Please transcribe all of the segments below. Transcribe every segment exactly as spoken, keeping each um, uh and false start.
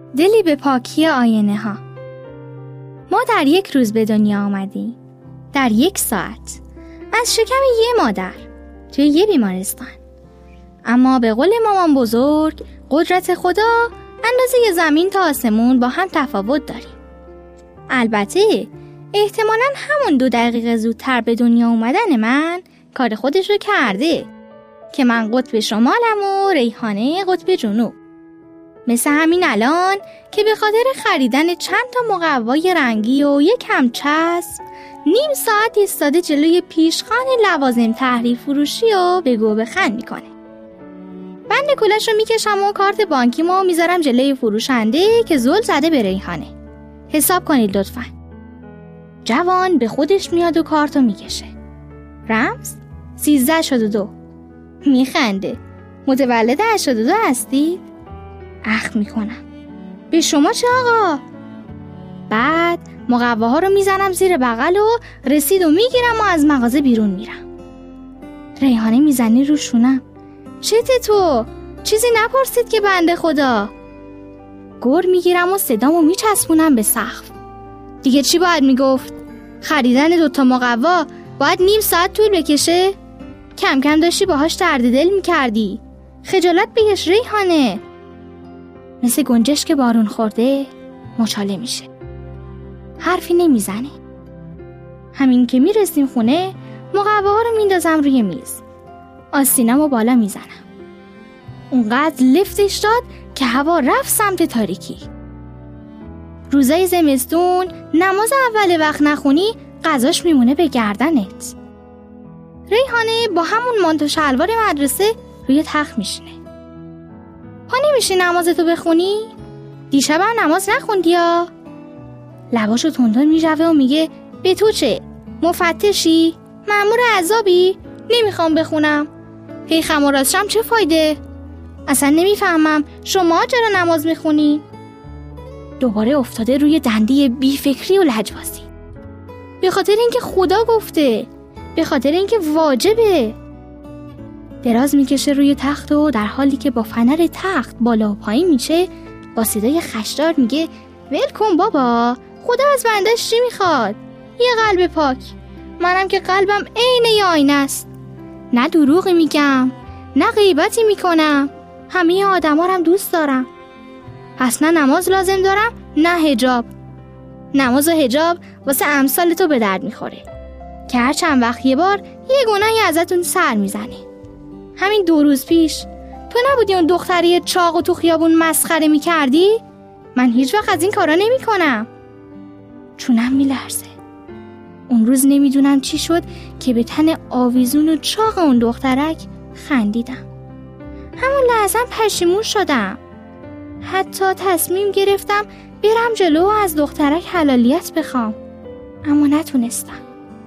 دلی به پاکی آینه ها. ما در یک روز به دنیا آمدیم، در یک ساعت، از شکم یه مادر، توی یه بیمارستان. اما به قول مامان بزرگ، قدرت خدا اندازه زمین تا آسمون با هم تفاوت داریم. البته احتمالاً همون دو دقیقه زودتر به دنیا اومدن من کار خودش رو کرده که من قطب شمالم و ریحانه قطب جنوب. مثل همین الان که به خاطر خریدن چند تا مقوای رنگی و یک همچسب نیم ساعت ایستاده جلوی پیشخوان لوازم تحریر فروشی و بگو بخند میکنه. بند کلش رو میکشم و کارت بانکیمو میذارم جلوی فروشنده که زل زده به ریحانه. حساب کنید لطفاً. جوان به خودش میاد و کارتو میکشه. رمز سیزده شد و دو. میخنده. متولد هشتاد و دو هستید؟ اخ میکنم. به شما چه آقا؟ بعد مقواها رو میزنم زیر بغل و رسید و میگیرم و از مغازه بیرون میرم. ریحانه میزنی رو شونم. چته تو؟ چیزی نپرسید که بنده خدا. گر میگیرم و صدامو میچسبونم به سقف. دیگه چی باید میگفت؟ خریدن دوتا مقوا باید نیم ساعت طول بکشه؟ کم کم داشتی باهاش درد دل میکردی. خجالت بکش ریحانه. مثل گنجش که بارون خورده مچاله میشه. حرفی نمیزنه. همین که میرسیم خونه مقواها رو میندازم روی میز. آستینمو بالا میزنم. اونقدر لفتش داد که هوا رفت سمت تاریکی. روزای زمستون نماز اول وقت نخونی قضاش میمونه به گردنت. ریحانه با همون مانت و شلوار مدرسه روی تخت میشینه. پا نمیشی نمازتو بخونی؟ دیشب هم نماز نخوندی یا؟ لباشو تندون میجوه و میگه به تو چه؟ مفتشی؟ مأمور عذابی؟ نمیخوام بخونم. هی خم و راستشم چه فایده؟ اصلا نمیفهمم شما چرا نماز میخونی؟ دوباره افتاده روی دنده بی فکری و لجبازی. به خاطر اینکه خدا گفته، به خاطر اینکه واجبه. دراز میکشه روی تخت و در حالی که با فنر تخت بالا و پایین میشه با صدای خشدار میگه ول کن بابا، خدا از بندش چی میخواد؟ یه قلب پاک. منم که قلبم عین یه آینه است. نه دروغی میگم، نه غیبتی میکنم. همه آدم ها رم دوست دارم. پس نه نماز لازم دارم نه حجاب. نماز و حجاب واسه امثال تو به درد میخوره که هر چند وقت یه بار یه گناهی ازتون سر میزنه. همین دو روز پیش تو نبودی اون دختری چاق و تو خیابون مسخره میکردی؟ من هیچ وقت از این کارا نمی کنم. چونم میلرزه. اون روز نمیدونم چی شد که به تن آویزون و چاق اون دخترک خندیدم. همون لحظه پشیمون شدم. حتی تصمیم گرفتم برم جلو و از دخترک حلالیت بخوام، اما نتونستم.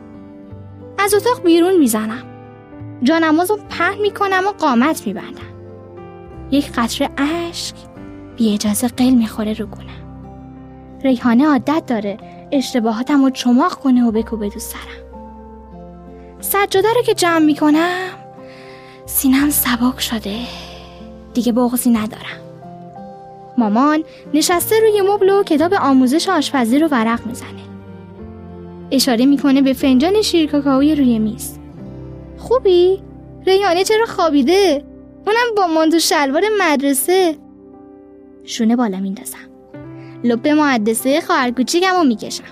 از اتاق بیرون میزنم. جانمازو پهن میکنم و قامت میبندم. یک قطره اشک بی اجازه قل میخوره رو گونم. ریحانه عادت داره اشتباهاتم رو چماق کنه و بکوبه تو سرم. سجاده رو که جمع میکنم سینم سبک شده. دیگه بغضی ندارم. مامان نشسته روی مبل و کتاب آموزش آشپزی رو ورق میزنه. اشاره میکنه به فنجان شیر کاکائوی روی میز. خوبی؟ ریحانه چرا خوابیده؟ اونم با مانت و شلوار مدرسه. شونه بالا میندازم. لب محدثه خواهر کوچیکم رو میکشم.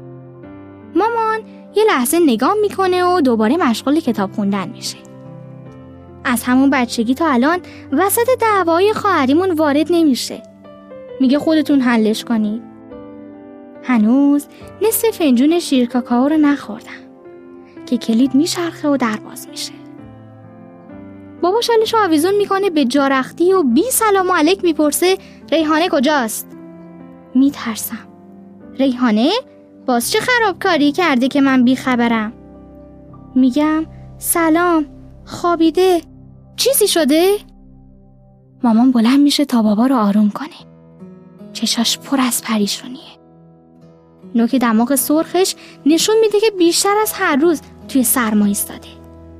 مامان یه لحظه نگاه میکنه و دوباره مشغول کتاب خوندن میشه. از همون بچگی تا الان وسط دعوای خواهریمون وارد نمیشه. میگه خودتون حلش کنید. هنوز نصف فنجون شیر کاکائو رو نخوردم که کلید میچرخه و در باز میشه. بابا شالشو آویزون میکنه به جارختی و بی سلام علیک میپرسه ریحانه کجاست؟ میترسم. ریحانه باز چه خرابکاری کرده که من بی خبرم؟ میگم سلام، خوابیده، چیزی شده؟ مامان بلند میشه تا بابا رو آروم کنه. چشاش پر از پریشونیه. نوک دماغ سرخش نشون میده که بیشتر از هر روز توی سرما ایستاده.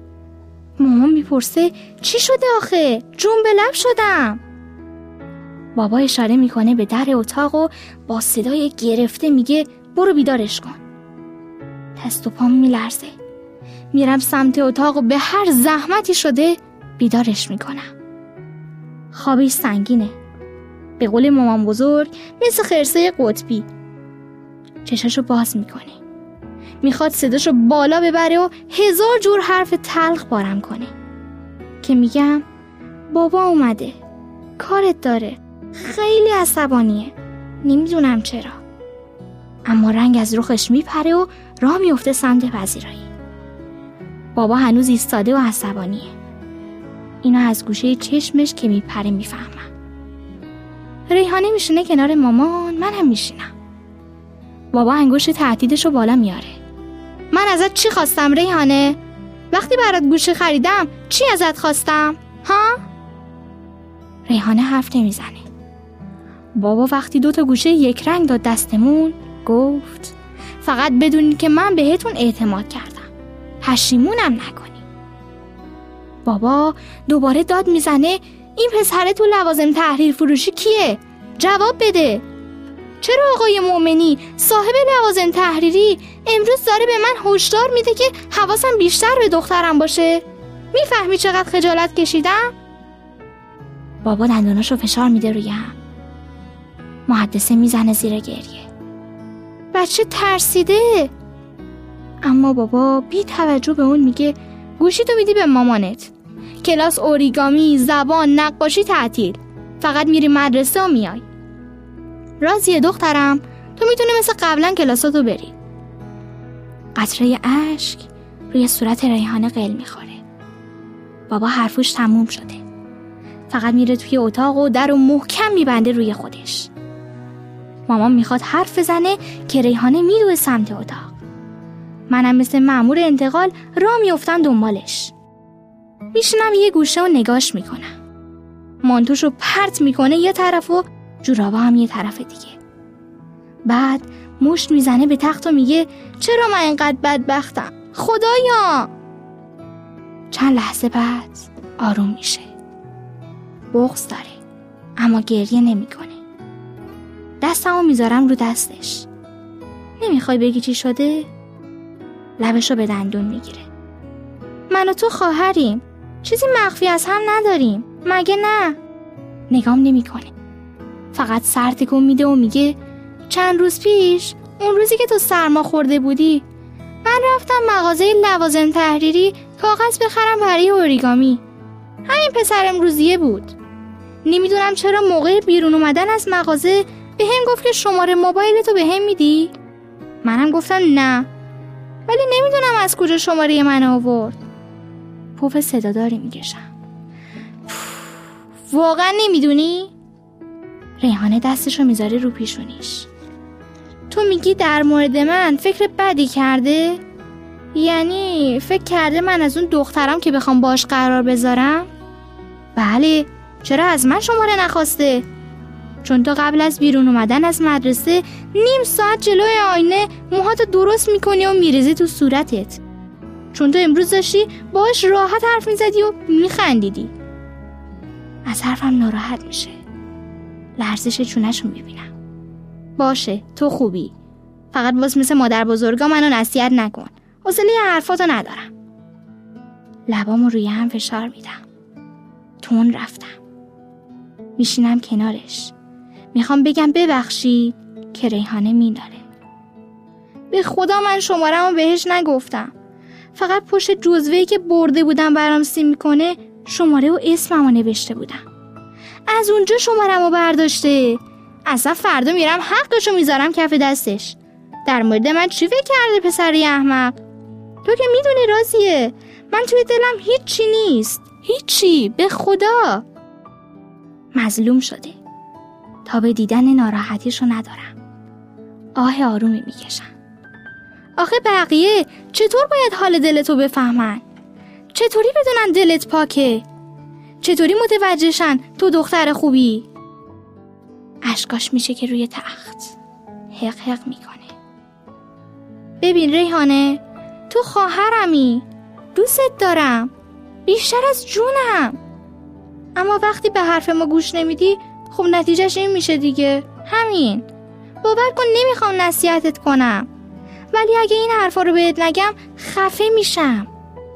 مامان میپرسه چی شده آخه؟ جون به لب شدم. بابا اشاره میکنه به در اتاق و با صدای گرفته میگه برو بیدارش کن. دست و پام میلرزه. میرم سمت اتاق و به هر زحمتی شده بیدارش میکنم. خوابش سنگینه. به قول مامان بزرگ مثل خرسه قطبی. چشاشو باز میکنه. میخواد صداشو بالا ببره و هزار جور حرف تلخ بارم کنه که میگم بابا اومده، کارت داره، خیلی عصبانیه، نمیدونم چرا. اما رنگ از رخش میپره و راه میفته سمت پذیرایی. بابا هنوز ایستاده و عصبانیه. اینو از گوشه چشمش که میپره میفهمم. ریحانه میشینه کنار مامان، من هم میشینم. بابا انگشت تهدیدشو بالا میاره. من ازت چی خواستم ریحانه؟ وقتی برات گوشه خریدم چی ازت خواستم؟ ها؟ ریحانه حرف نمیزنه. بابا وقتی دوتا گوشه یک رنگ داد دستمون گفت فقط بدونید که من بهتون اعتماد کردم، پشیمونم نکنی. بابا دوباره داد میزنه این پسره تو لوازم تحریر فروشی کیه؟ جواب بده. چرا آقای مومنی صاحب لوازم تحریری امروز داره به من هشدار میده که حواسم بیشتر به دخترم باشه؟ میفهمی چقدر خجالت کشیدم؟ بابا دندوناشو فشار میده روی هم. محدثه میزنه زیر گریه. بچه ترسیده. اما بابا بی توجه به اون میگه گوشی تو میدی به مامانت. کلاس اوریگامی، زبان، نقاشی تعطیل. فقط میری مدرسه و میای. راضیه دخترم، تو میتونی مثل قبلا کلاساتو بری. قطره اشک روی صورت ریحانه قل میخوره. بابا حرفوش تموم شده. فقط میره توی اتاق و در رو محکم میبنده روی خودش. مامان میخواد حرف بزنه که ریحانه میدوه سمت اتاق. منم مثل مأمور انتقال راه میافتم دنبالش. میشینم یه گوشه و نگاش میکنم. مانتوشو پرت میکنه یه طرف و جورابا هم یه طرف دیگه. بعد مشت میزنه به تخت و میگه چرا من اینقدر بدبختم؟ خدایا! چند لحظه بعد آروم میشه. بغض داره اما گریه نمیکنه. دستمو میذارم رو دستش. نمیخوای بگی چی شده؟ لبشو به دندون میگیره. من و تو خواهریم، چیزی مخفی از هم نداریم، مگه نه؟ نگام نمیکنه. فقط سر تکون میده و میگه چند روز پیش، اون روزی که تو سرما خورده بودی، من رفتم مغازه لوازم تحریری کاغذ بخرم برای اوریگامی. همین پسر امروزیه بود. نمیدونم چرا موقع بیرون اومدن از مغازه به هم گفت که شماره موبایلتو به هم میدی؟ منم گفتم نه، ولی نمیدونم از کجا شماره من آورد. پف صداداری میکشم. واقعا نمیدونی؟ ریحانه دستشو میذاره رو پیشونیش. تو میگی در مورد من فکر بدی کرده؟ یعنی فکر کرده من از اون دخترم که بخوام باش قرار بذارم؟ بله. چرا از من شماره نخواسته؟ چون تو قبل از بیرون اومدن از مدرسه نیم ساعت جلوی آینه موهاتو درست میکنی و میریزی تو صورتت. چون تو امروز داشتی باش راحت حرف میزدی و میخندیدی. از حرفم ناراحت میشه. لرزش چونه‌شو میبینم. باشه تو خوبی. فقط باز مثل مادر بزرگا منو نصیحت نکن. حوصله حرفاتو ندارم. لبامو روی هم فشار میدم. تون رفتم. میشینم کنارش. میخوام بگم ببخشید که ریحانه میداره. به خدا من شماره‌مو بهش نگفتم. فقط پشت جزوه‌ای که برده بودم برام سیم میکنه شماره و اسممو نوشته بودم. از اونجا شماره‌مو برداشته. اصلا فردا میرم حقشو میذارم کف دستش. در مورد من چی فکر کرده پسری احمق؟ تو که میدونی راضیه، من توی دلم هیچی نیست. هیچی، به خدا. مظلوم شده. تا به دیدن ناراحتیشو ندارم. آه آرومی میکشم. آخه بقیه چطور باید حال دلتو بفهمن؟ چطوری بدونن دلت پاکه؟ چطوری متوجهشن تو دختر خوبی؟ اشکاش میشه که روی تخت حق حق میکنه. ببین ریحانه، تو خواهرمی، دوست دارم بیشتر از جونم، اما وقتی به حرف ما گوش نمیدی خب نتیجهش این میشه دیگه. همین. باور کن نمیخوام نصیحتت کنم، ولی اگه این حرفا رو بهت نگم خفه میشم.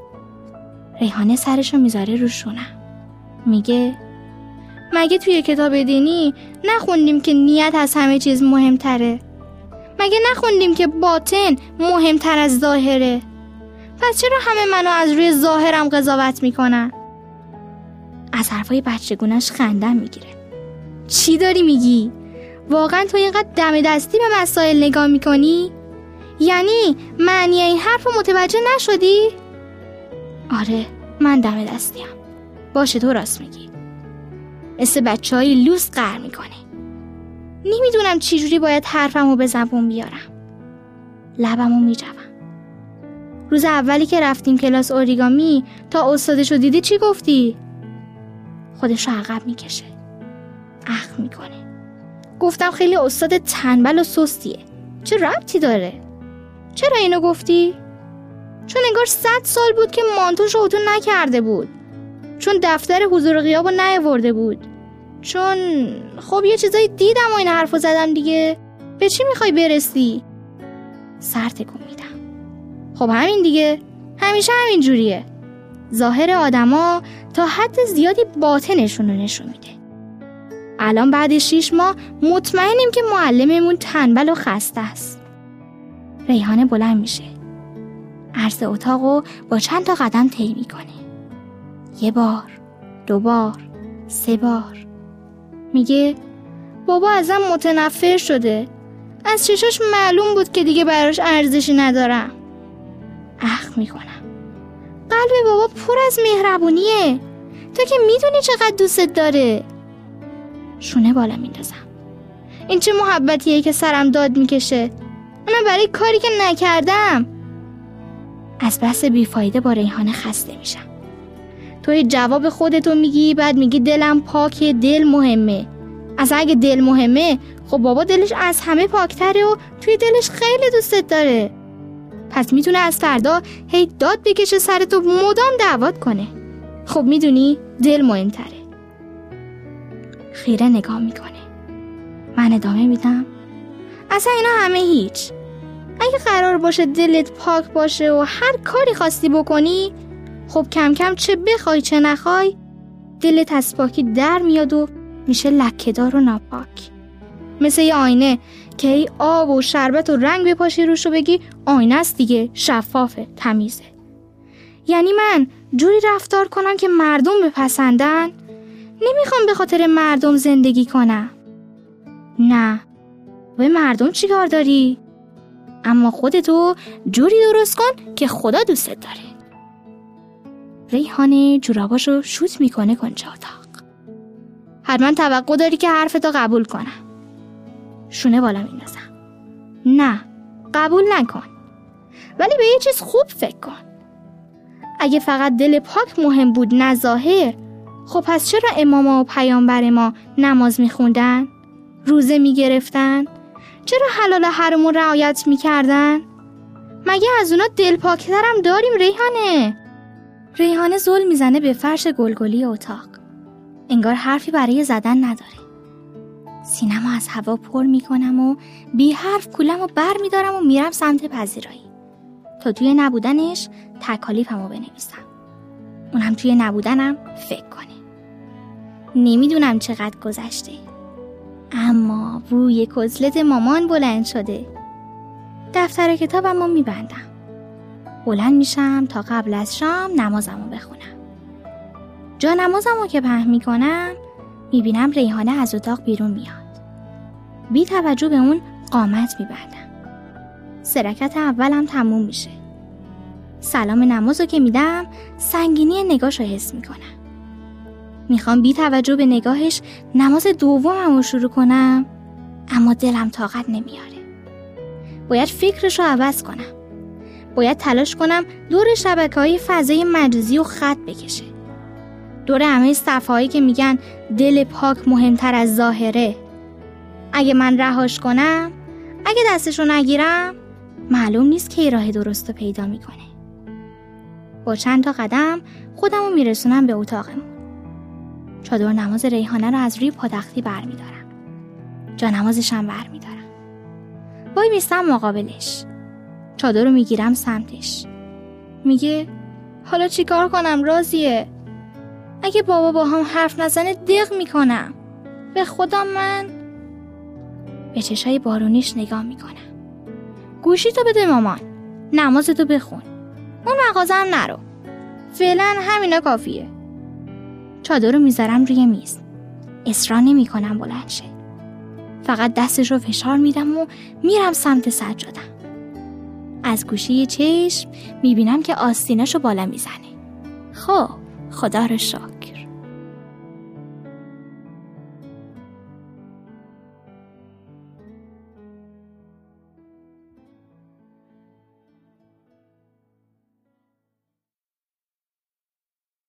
ریحانه سرشو میذاره رو شونم. میگه مگه توی کتاب دینی نخوندیم که نیت از همه چیز مهمتره؟ مگه نخوندیم که باطن مهمتر از ظاهره؟ پس چرا همه منو از روی ظاهرم قضاوت میکنن؟ از حرفای بچگونش خندم میگیره. چی داری میگی؟ واقعا تو اینقدر دم دستی به مسائل نگاه میکنی؟ یعنی معنی این حرف رو متوجه نشدی؟ آره من دم دستیم. باشه تو راست میگی. مثل بچه های لوس قهر میکنه. نمیدونم چی جوری باید حرفمو به زبون بیارم. لبمو میجوم. روز اولی که رفتیم کلاس اوریگامی تا استادشو دیدی چی گفتی؟ خودشو عقب میکشه. اخ میکنه. گفتم خیلی استاد تنبل و سستیه. چه ربطی داره؟ چرا اینو گفتی؟ چون انگار صد سال بود که مانتوشو اتو نکرده بود. چون دفتر حضور غیابو نیاورده بود. چون خب یه چیزایی دیدم و این حرفو زدم دیگه. به چی میخوای برسی؟ سر تکون میدم. خب همین دیگه. همیشه همین جوریه. ظاهر آدما تا حد زیادی باطنشون رو نشون میده. الان بعد شیش ماه مطمئنیم که معلممون تنبل و خسته است. ریحانه بلند میشه. عرض اتاقو با چند تا قدم طی میکنه. یه بار، دو بار، سه بار. میگه بابا ازم متنفر شده. از چشاش معلوم بود که دیگه براش ارزشی ندارم. اخ میکنم. قلب بابا پر از مهربونیه. تو که میدونی چقدر دوستت داره. شونه بالا میندازم. این چه محبتیه که سرم داد میکشه. اونم برای کاری که نکردم. از بس بیفایده با ریحانه خسته میشم. توی جواب خودتو میگی، بعد میگی دلم پاکه، دل مهمه. اصلا اگه دل مهمه خب بابا دلش از همه پاکتره و توی دلش خیلی دوستت داره. پس میتونه از فردا هی داد بکشه سرتو مدام دعوت کنه. خب میدونی دل مهمتره. خیره نگاه میکنه. من ادامه میدم. اصلا اینا همه هیچ. اگه قرار باشه دلت پاک باشه و هر کاری خواستی بکنی، خب کم کم چه بخوای چه نخوای دلت از پاکی در میاد و میشه لکه‌دار و ناپاک. مثل یه آینه که ای آب و شربت و رنگ بپاشی روش و بگی آینه است دیگه، شفافه، تمیزه. یعنی من جوری رفتار کنم که مردم بپسندن؟ نمیخوام به خاطر مردم زندگی کنم. نه، به مردم چی کار داری؟ اما خودتو جوری درست کن که خدا دوستت داره. ریحانه جوراباشو شوت میکنه کنجا اتاق. حتما توقع داری که حرفتو قبول کنم. شونه بالا میندازم. نه، قبول نکن. ولی به یه چیز خوب فکر کن. اگه فقط دل پاک مهم بود نه ظاهر، خب پس چرا اماما و پیامبر ما نماز میخوندن؟ روزه میگرفتن؟ چرا حلال و حرامو رعایت میکردن؟ مگه از اونا دل پاکترم داریم ریحانه؟ ریحانه زل میزنه به فرش گلگلی اتاق. انگار حرفی برای زدن نداره. سینه‌مو از هوا پر میکنم و بی حرف کولمو بر میدارم و میرم سمت پذیرایی تا توی نبودنش تکالیفمو بنویسم. اونم توی نبودنم فکر کنه. نمیدونم چقدر گذشته، اما بوی کتلت مامان بلند شده. دفتر کتابمو میبندم. بلند میشم تا قبل از شام نمازمو بخونم. جا نمازمو که پهن میکنم میبینم ریحانه از اتاق بیرون میاد. بی توجه به اون قامت میبندم. سه رکعت اولم تموم میشه. سلام نمازو که میدم سنگینی نگاهشو حس میکنم. میخوام بی توجه به نگاهش نماز دوممو شروع کنم، اما دلم طاقت نمیاره. باید فکرشو عوض کنم. باید تلاش کنم دور شبکه‌های فضای مجازی و خط بکشه. دور همه صفحه‌هایی که میگن دل پاک مهمتر از ظاهره. اگه من رهاش کنم، اگه دستشو نگیرم، معلوم نیست که راه درستو پیدا میکنه. با چند تا قدم خودمو میرسونم به اتاقمون. چادر نماز ریحانه رو از روی پاتختی برمیدارم. جا نمازشم برمیدارم. وای میستم مقابلش. چادر رو میگیرم سمتش. میگه حالا چی کار کنم راضیه؟ اگه بابا با هم حرف نزنه دق میکنم. به خدا من به چشای بارونیش نگاه میکنم. گوشی تو بده مامان. نمازتو بخون. اون مغازه هم نرو. فعلا همینا کافیه. چادر رو میذارم روی میز. اصرار نمی کنم بلند شه. فقط دستش رو فشار میدم و میرم سمت سجادم. از گوشه چشم میبینم که آستیناشو بالا میزنه. خب خدا رو شکر.